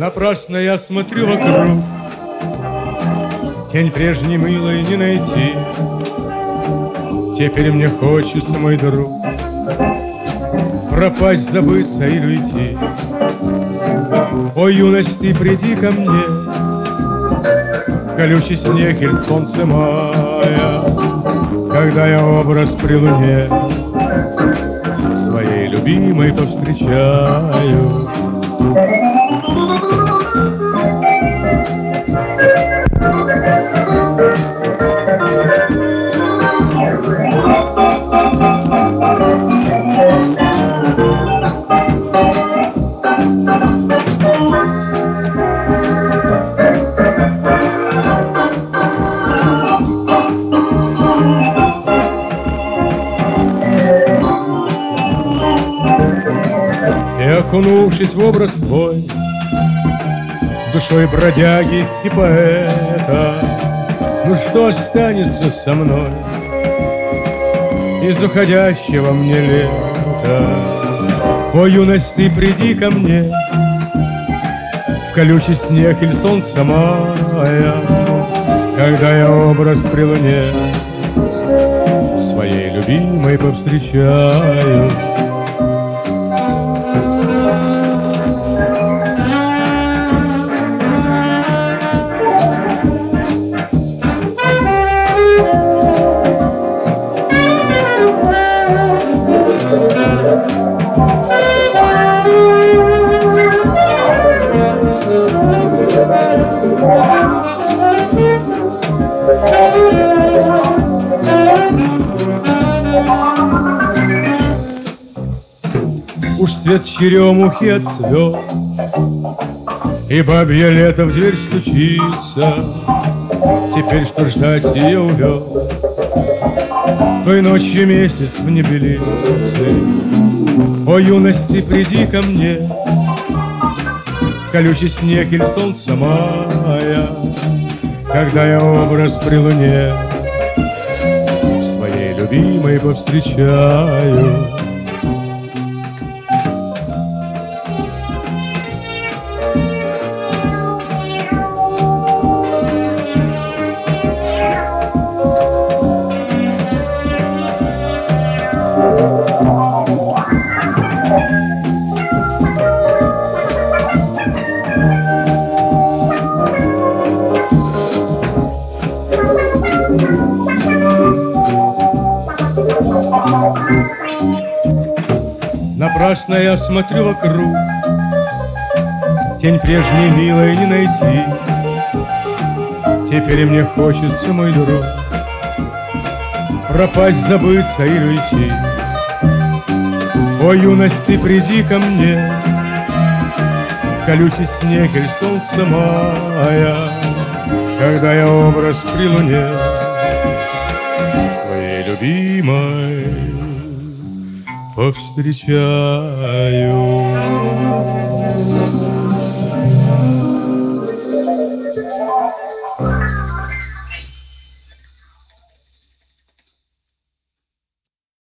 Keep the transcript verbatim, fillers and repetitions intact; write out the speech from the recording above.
Напрасно я смотрю вокруг, тень прежней милой не найти. Теперь мне хочется, мой друг, пропасть, забыться или уйти. О, юность, ты приди ко мне, колючий снег или солнце мая, когда я образ при луне своей любимой повстречаю. И, окунувшись в образ твой, душой бродяги и поэта, ну что останется со мной из уходящего мне лета? О, юность, ты приди ко мне, в колючий снег или солнце мая, когда я образ при луне своей любимой повстречаю. Уж свет черемухи отцвел, и бабье лето в дверь стучится. Теперь что ждать, ее увел той ночью месяц в небелице. О, юность, ты приди ко мне, в колючий снег или солнце мая, когда я образ при луне своей любимой повстречаю. Напрасно я смотрю вокруг, тень прежней милой не найти. Теперь мне хочется, мой друг, пропасть, забыться и уйти. О, юность, ты приди ко мне, колючий снег или солнце мая, когда я образ при луне своей любимой повстречаю.